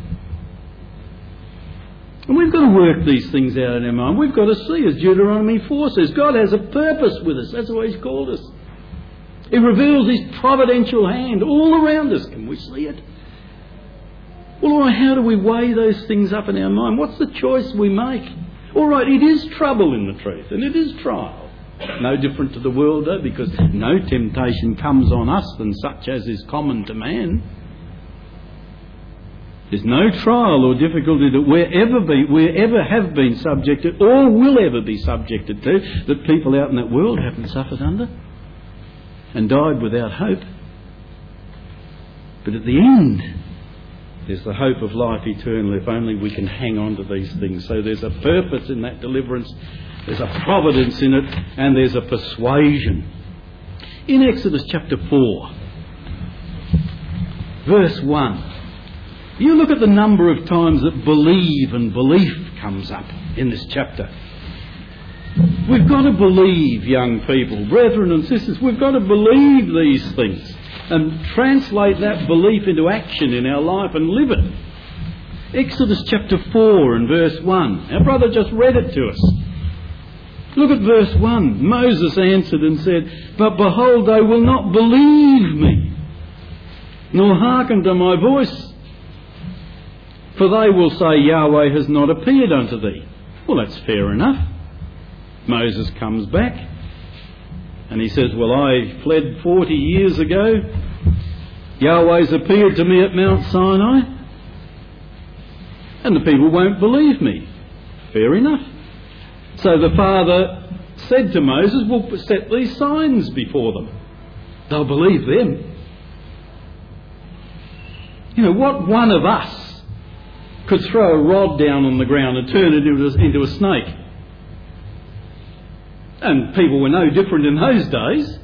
And we've got to work these things out in our mind. We've got to see, as Deuteronomy four says, God has a purpose with us. That's why he's called us. He reveals His providential hand all around us. Can we see it? Well, all right, how do we weigh those things up in our mind? What's the choice we make? All right, it is trouble in the truth, and it is trial. No different to the world, though, because no temptation comes on us than such as is common to man. There's no trial or difficulty that we're ever, be, we're ever have been subjected or will ever be subjected to that people out in that world haven't suffered under and died without hope. But at the end, there's the hope of life eternal if only we can hang on to these things. So there's a purpose in that deliverance, there's a providence in it, and there's a persuasion. In Exodus chapter four, verse one, you look at the number of times that believe and belief comes up in this chapter. We've got to believe, young people, brethren and sisters, we've got to believe these things and translate that belief into action in our life and live it. Exodus chapter four and verse one. Our brother just read it to us. Look at verse one. Moses answered and said, "But behold, they will not believe me, nor hearken to my voice. For they will say, Yahweh has not appeared unto thee." Well, that's fair enough. Moses comes back and he says, "Well, I fled forty years ago. Yahweh's appeared to me at Mount Sinai. And the people won't believe me." Fair enough. So the Father said to Moses, "Well, set these signs before them. They'll believe them." You know, what one of us could throw a rod down on the ground and turn it into a, into a snake? And people were no different in those days.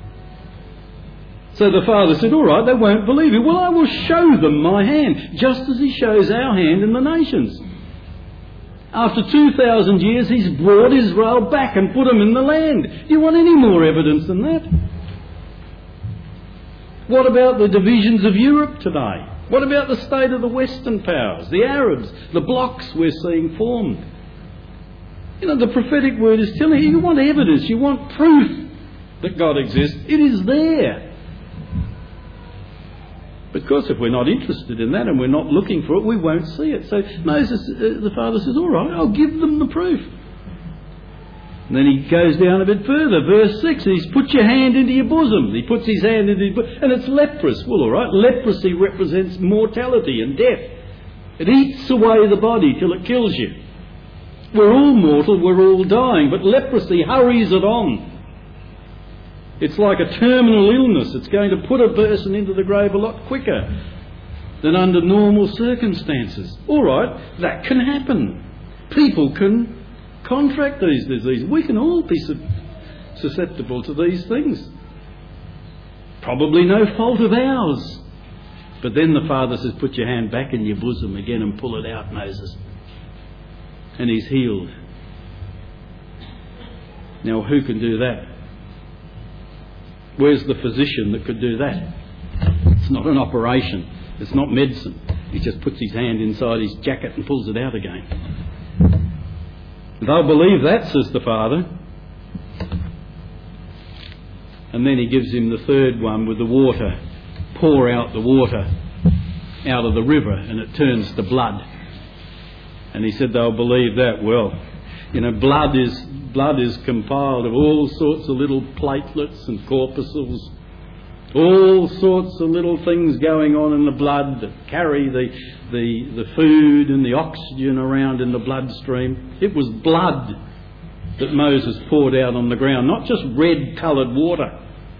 So the Father said, "All right, they won't believe you. Well, I will show them my hand, just as He shows our hand in the nations." After two thousand years, He's brought Israel back and put them in the land. You want any more evidence than that? What about the divisions of Europe today? What about the state of the Western powers, the Arabs, the blocs we're seeing formed? You know, the prophetic word is telling you, you want evidence, you want proof that God exists. It is there. But of course, if we're not interested in that and we're not looking for it, we won't see it. So Moses, uh, the Father says, "All right, I'll give them the proof." And then he goes down a bit further. Verse six, he's put your hand into your bosom. He puts his hand into his bosom, and it's leprous. Well, all right, leprosy represents mortality and death. It eats away the body till it kills you. We're all mortal, we're all dying, but leprosy hurries it on. It's like a terminal illness. It's going to put a person into the grave a lot quicker than under normal circumstances. All right, that can happen. People can contract these diseases. We can all be susceptible to these things. Probably no fault of ours. But then the Father says, "Put your hand back in your bosom again and pull it out, Moses." And he's healed. Now, who can do that? Where's the physician that could do that? It's not an operation. It's not medicine. He just puts his hand inside his jacket and pulls it out again. They'll believe that, says the Father. And then he gives him the third one with the water. Pour out the water out of the river and it turns to blood. And he said they'll believe that. Well, you know, blood is blood is compiled of all sorts of little platelets and corpuscles, all sorts of little things going on in the blood that carry the, the, the food and the oxygen around in the bloodstream. It was blood that Moses poured out on the ground, not just red-coloured water.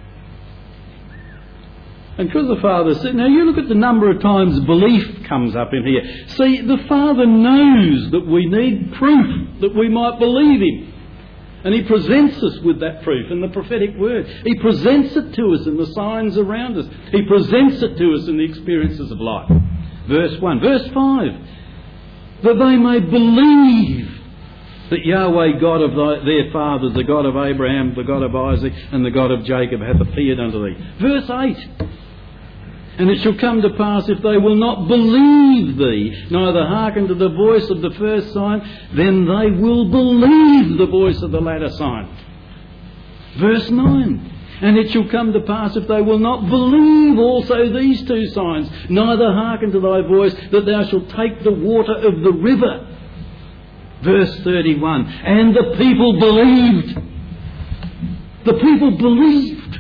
And because the Father said, now you look at the number of times belief comes up in here. See, the Father knows that we need proof that we might believe Him. And He presents us with that proof in the prophetic word. He presents it to us in the signs around us. He presents it to us in the experiences of life. Verse one. Verse five. That they may believe that Yahweh, God of thy, their fathers, the God of Abraham, the God of Isaac, and the God of Jacob, hath appeared unto thee. Verse eight. And it shall come to pass, if they will not believe thee, neither hearken to the voice of the first sign, then they will believe the voice of the latter sign. Verse nine. And it shall come to pass, if they will not believe also these two signs, neither hearken to thy voice, that thou shalt take the water of the river. Verse thirty-one, and the people believed. The people believed.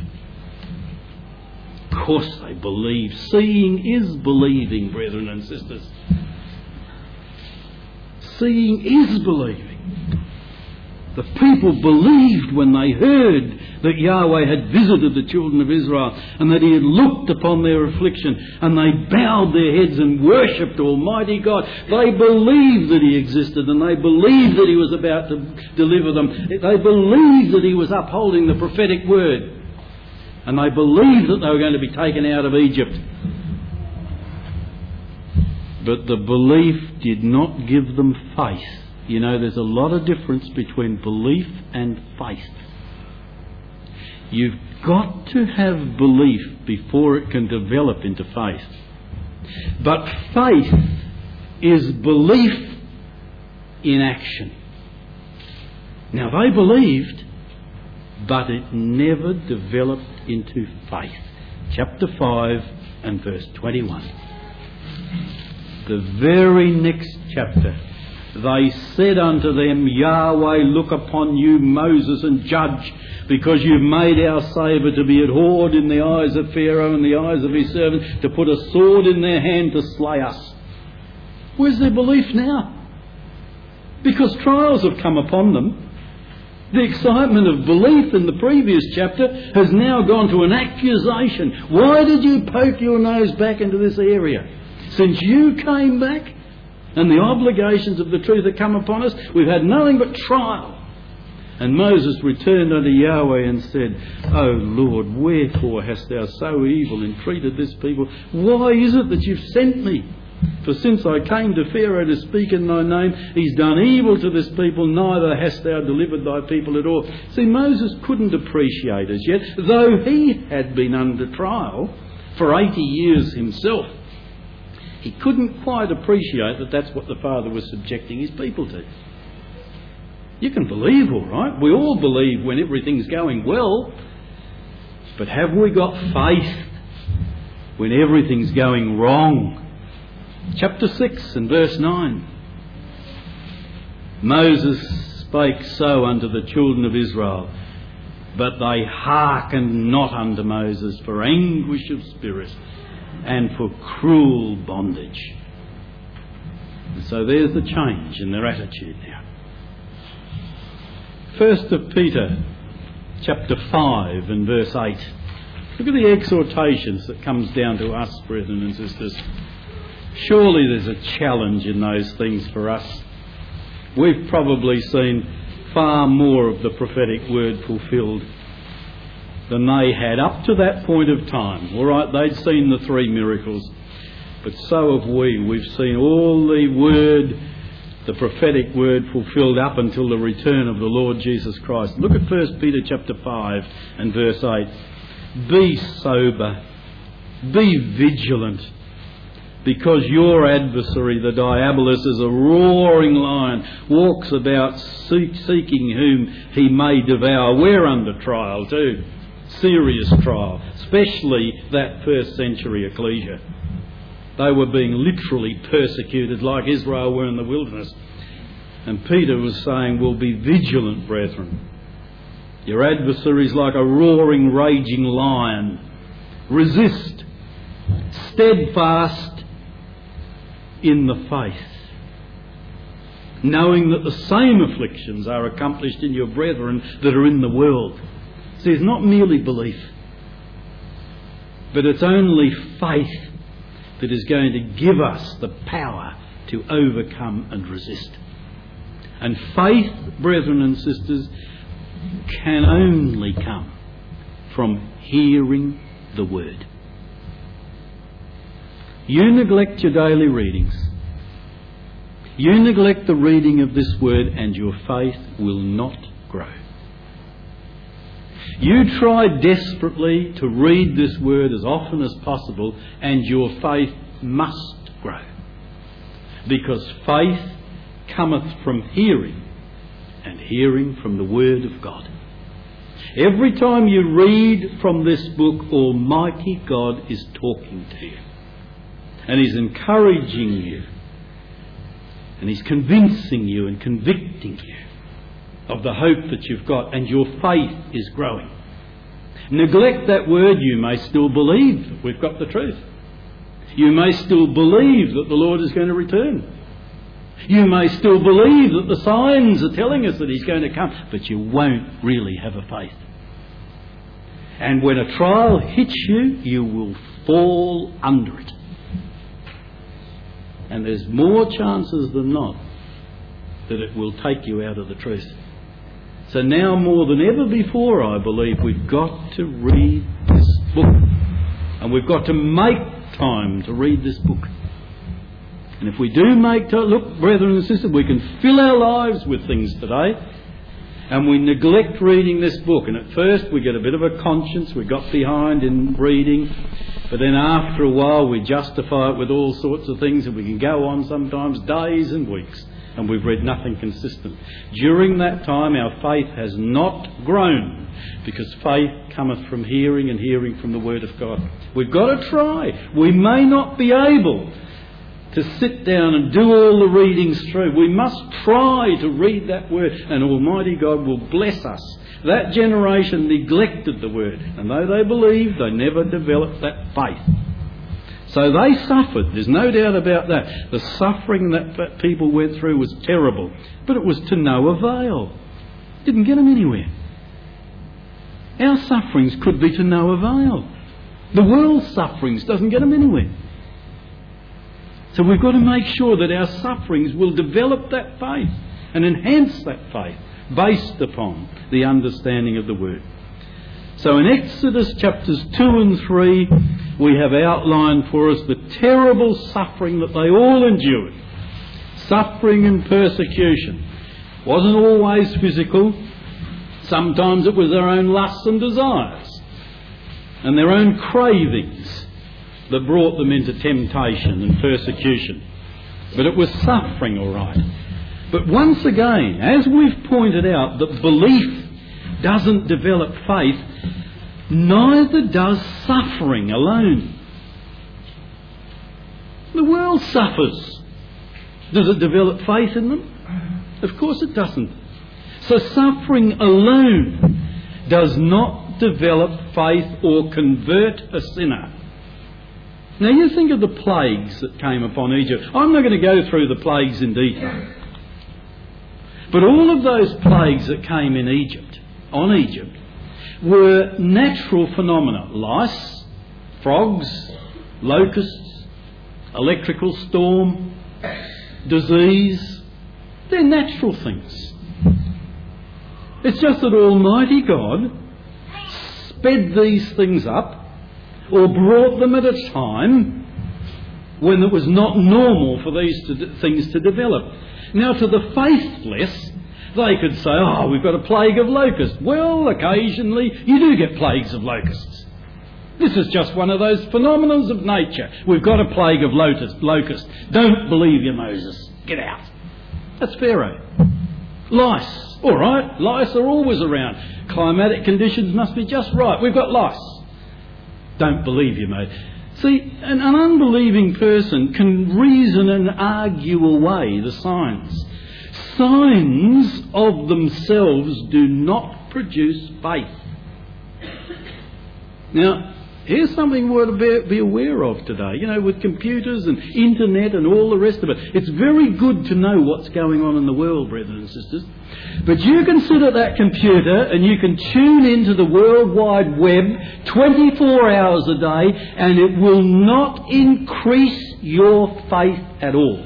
Of course they believed. Seeing is believing, brethren and sisters. Seeing is believing. The people believed when they heard that Yahweh had visited the children of Israel and that he had looked upon their affliction, and they bowed their heads and worshipped Almighty God. They believed that he existed, and they believed that he was about to deliver them. They believed that he was upholding the prophetic word, and they believed that they were going to be taken out of Egypt. But the belief did not give them faith. You know, there's a lot of difference between belief and faith. You've got to have belief before it can develop into faith. But faith is belief in action. Now, they believed, but it never developed into faith. Chapter five and verse twenty-one. The very next chapter. They said unto them, Yahweh, look upon you, Moses, and judge, because you've made our savour to be abhorred in the eyes of Pharaoh and the eyes of his servants, to put a sword in their hand to slay us. Where's their belief now? Because trials have come upon them. The excitement of belief in the previous chapter has now gone to an accusation. Why did you poke your nose back into this area? Since you came back, and the obligations of the truth that come upon us, we've had nothing but trial. And Moses returned unto Yahweh and said, O Lord, wherefore hast thou so evil entreated this people? Why is it that you've sent me? For since I came to Pharaoh to speak in thy name, he's done evil to this people, neither hast thou delivered thy people at all. See, Moses couldn't appreciate as yet, though he had been under trial for eighty years himself. He couldn't quite appreciate that that's what the Father was subjecting his people to. You can believe, all right. We all believe when everything's going well. But have we got faith when everything's going wrong? Chapter six and verse nine. Moses spake so unto the children of Israel, but they hearkened not unto Moses for anguish of spirit and for cruel bondage. And so there's the change in their attitude now. First of Peter, chapter five and verse eight. Look at the exhortations that comes down to us, brethren and sisters. Surely there's a challenge in those things for us. We've probably seen far more of the prophetic word fulfilled than they had up to that point of time. All right, they'd seen the three miracles, but so have we. We've seen all the word, the prophetic word fulfilled up until the return of the Lord Jesus Christ. Look at First Peter chapter five and verse eight. Be sober, be vigilant, because your adversary, the diabolus, is a roaring lion, walks about seek, seeking whom he may devour. We're under trial too. Serious trial, especially that first century ecclesia. They were being literally persecuted like Israel were in the wilderness. And Peter was saying, well, be vigilant, brethren. Your adversary's like a roaring, raging lion. Resist, steadfast in the faith, knowing that the same afflictions are accomplished in your brethren that are in the world. See, it's not merely belief, but it's only faith that is going to give us the power to overcome and resist. And faith, brethren and sisters, can only come from hearing the word. You neglect your daily readings. You neglect the reading of this word and your faith will not grow. You try desperately to read this word as often as possible and your faith must grow. Because faith cometh from hearing, and hearing from the word of God. Every time you read from this book, Almighty God is talking to you. And He's encouraging you. And He's convincing you and convicting you of the hope that you've got, and your faith is growing. Neglect that word, you may still believe that we've got the truth. You may still believe that the Lord is going to return. You may still believe that the signs are telling us that He's going to come, but you won't really have a faith. And when a trial hits you, you will fall under it. And there's more chances than not that it will take you out of the truth. So now more than ever before, I believe, we've got to read this book. And we've got to make time to read this book. And if we do make time, look, brethren and sisters, we can fill our lives with things today, and we neglect reading this book. And at first we get a bit of a conscience, we got behind in reading, but then after a while we justify it with all sorts of things, and we can go on sometimes days and weeks, and we've read nothing consistent. During that time our faith has not grown, because faith cometh from hearing, and hearing from the Word of God. We've got to try. We may not be able to sit down and do all the readings through. We must try to read that Word, and Almighty God will bless us. That generation neglected the Word, and though they believed, they never developed that faith. So they suffered, there's no doubt about that. The suffering that people went through was terrible, but it was to no avail. It didn't get them anywhere. Our sufferings could be to no avail. The world's sufferings doesn't get them anywhere. So we've got to make sure that our sufferings will develop that faith and enhance that faith based upon the understanding of the Word. So in Exodus chapters two and three, we have outlined for us the terrible suffering that they all endured. Suffering and persecution. Wasn't always physical. Sometimes it was their own lusts and desires and their own cravings that brought them into temptation and persecution. But it was suffering, all right. But once again, as we've pointed out, that belief doesn't develop faith, neither does suffering alone. The world suffers. Does it develop faith in them? Of course it doesn't. So suffering alone does not develop faith or convert a sinner. Now you think of the plagues that came upon Egypt. I'm not going to go through the plagues in detail. But all of those plagues that came in Egypt, on Egypt, were natural phenomena. Lice, frogs, locusts, electrical storm, disease. They're natural things. It's just that Almighty God sped these things up, or brought them at a time when it was not normal for these to, things to develop. Now, to the faithless, they could say, oh, we've got a plague of locusts. Well, occasionally you do get plagues of locusts. This is just one of those phenomena of nature. We've got a plague of locusts. Don't believe you, Moses. Get out. That's Pharaoh. Lice. All right, lice are always around. Climatic conditions must be just right. We've got lice. Don't believe you, mate. See, an, an unbelieving person can reason and argue away the signs. Signs of themselves do not produce faith. Now, here's something we ought to be, be aware of today. You know, with computers and internet and all the rest of it, it's very good to know what's going on in the world, brethren and sisters. But you can sit at that computer and you can tune into the World Wide Web twenty-four hours a day, and it will not increase your faith at all.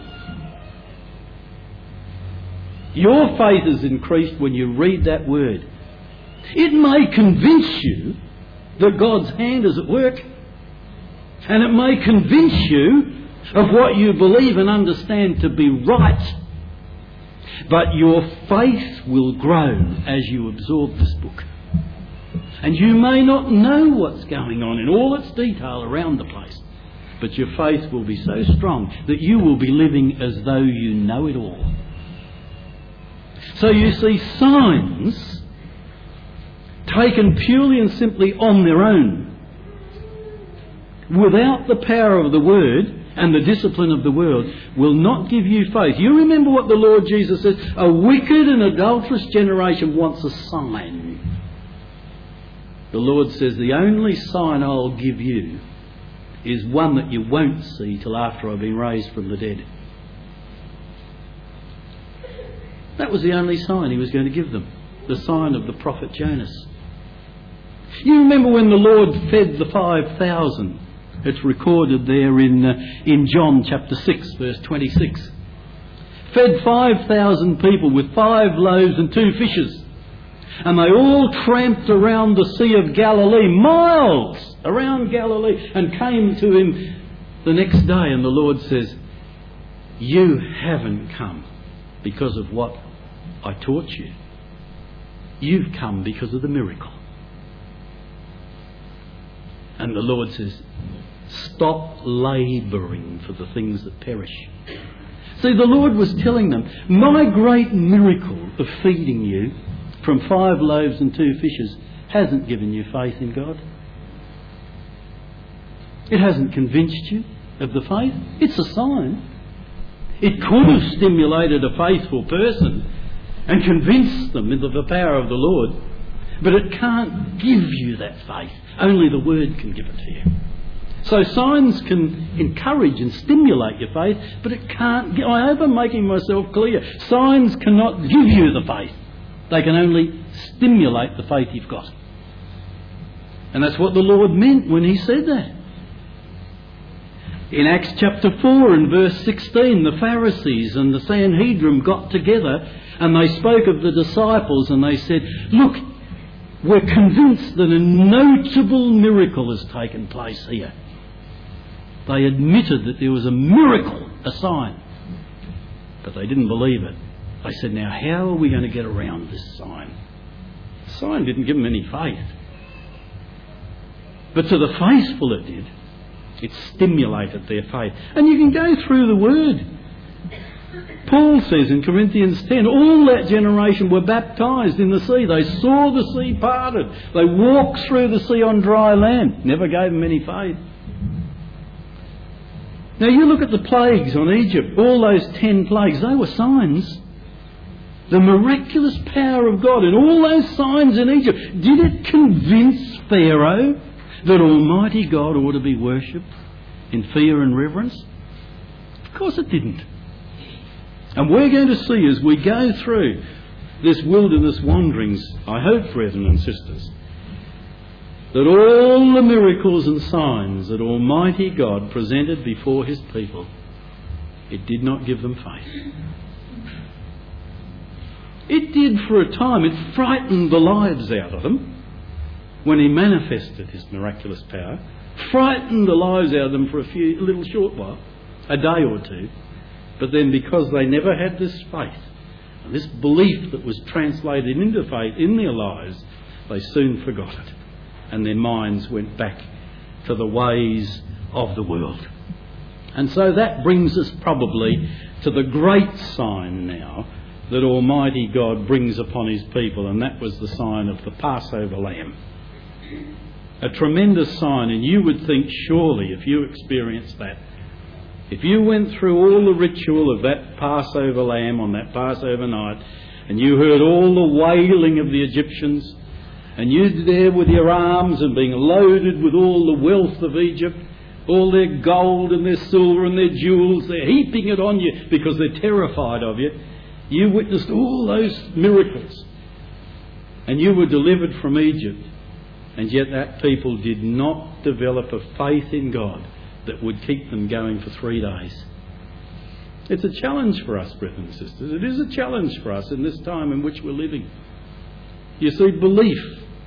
Your faith is increased when you read that word. It may convince you that God's hand is at work, and it may convince you of what you believe and understand to be right. But your faith will grow as you absorb this book. And you may not know what's going on in all its detail around the place, but your faith will be so strong that you will be living as though you know it all. So you see, signs taken purely and simply on their own, without the power of the Word and the discipline of the world, will not give you faith. You remember what the Lord Jesus said, a wicked and adulterous generation wants a sign. The Lord says, the only sign I'll give you is one that you won't see till after I've been raised from the dead. That was the only sign he was going to give them, the sign of the prophet Jonas. You remember when the Lord fed the five thousand? It's recorded there in uh, in John chapter six, verse twenty-six. Fed five thousand people with five loaves and two fishes. And they all tramped around the Sea of Galilee, miles around Galilee, and came to him the next day. And the Lord says, you haven't come because of what I taught you. You've come because of the miracle. And the Lord says, stop labouring for the things that perish. See, the Lord was telling them, my great miracle of feeding you from five loaves and two fishes hasn't given you faith in God. It hasn't convinced you of the faith. It's a sign. It could have stimulated a faithful person and convinced them of the power of the Lord, but it can't give you that faith. Only the Word can give it to you. So signs can encourage and stimulate your faith, but it can't. I hope I'm making myself clear. Signs cannot give you the faith. They can only stimulate the faith you've got. And that's what the Lord meant when he said that. In Acts chapter four and verse sixteen, the Pharisees and the Sanhedrin got together and they spoke of the disciples and they said, look, we're convinced that a notable miracle has taken place here. They admitted that there was a miracle, a sign, but they didn't believe it. They said, now how are we going to get around this sign? The sign didn't give them any faith. But to the faithful it did. It stimulated their faith. And you can go through the Word. Paul says in Corinthians ten, all that generation were baptised in the sea. They saw the sea parted. They walked through the sea on dry land. Never gave them any faith. Now you look at the plagues on Egypt, all those ten plagues, they were signs. The miraculous power of God and all those signs in Egypt, did it convince Pharaoh that Almighty God ought to be worshipped in fear and reverence? Of course it didn't. And we're going to see as we go through this wilderness wanderings, I hope, brethren and sisters, that all the miracles and signs that Almighty God presented before his people, it did not give them faith. It did for a time. It frightened the lives out of them when he manifested his miraculous power. Frightened the lives out of them for a few, a little short while, a day or two. But then because they never had this faith, and this belief that was translated into faith in their lives, they soon forgot it. And their minds went back to the ways of the world. And so that brings us probably to the great sign now that Almighty God brings upon his people, and that was the sign of the Passover lamb. A tremendous sign, and you would think surely if you experienced that, if you went through all the ritual of that Passover lamb on that Passover night, and you heard all the wailing of the Egyptians, and you there with your arms and being loaded with all the wealth of Egypt, all their gold and their silver and their jewels, they're heaping it on you because they're terrified of you. You witnessed all those miracles and you were delivered from Egypt, and yet that people did not develop a faith in God that would keep them going for three days. It's a challenge for us, brethren and sisters. It is a challenge for us in this time in which we're living. You see, belief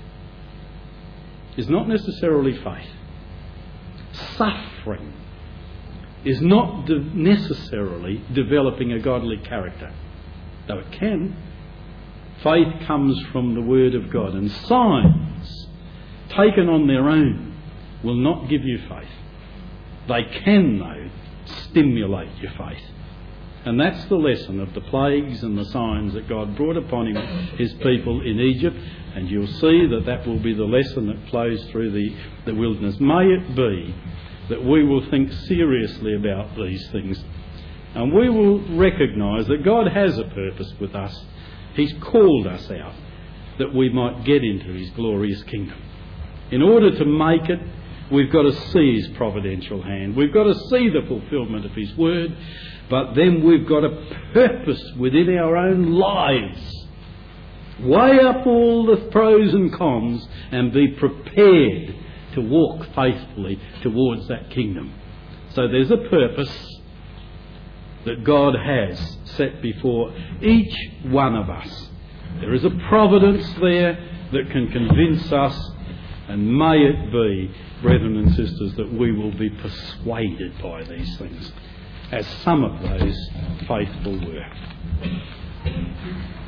is not necessarily faith. Suffering is not de- necessarily developing a godly character, though it can. Faith comes from the Word of God, and signs taken on their own will not give you faith. They can, though, stimulate your faith. And that's the lesson of the plagues and the signs that God brought upon him, his people in Egypt. And you'll see that that will be the lesson that flows through the, the wilderness. May it be that we will think seriously about these things. And we will recognise that God has a purpose with us. He's called us out that we might get into his glorious kingdom. In order to make it, we've got to see his providential hand. We've got to see the fulfilment of his word. But then we've got a purpose within our own lives. Weigh up all the pros and cons and be prepared to walk faithfully towards that kingdom. So there's a purpose that God has set before each one of us. There is a providence there that can convince us, and may it be, brethren and sisters, that we will be persuaded by these things, as some of those faithful were.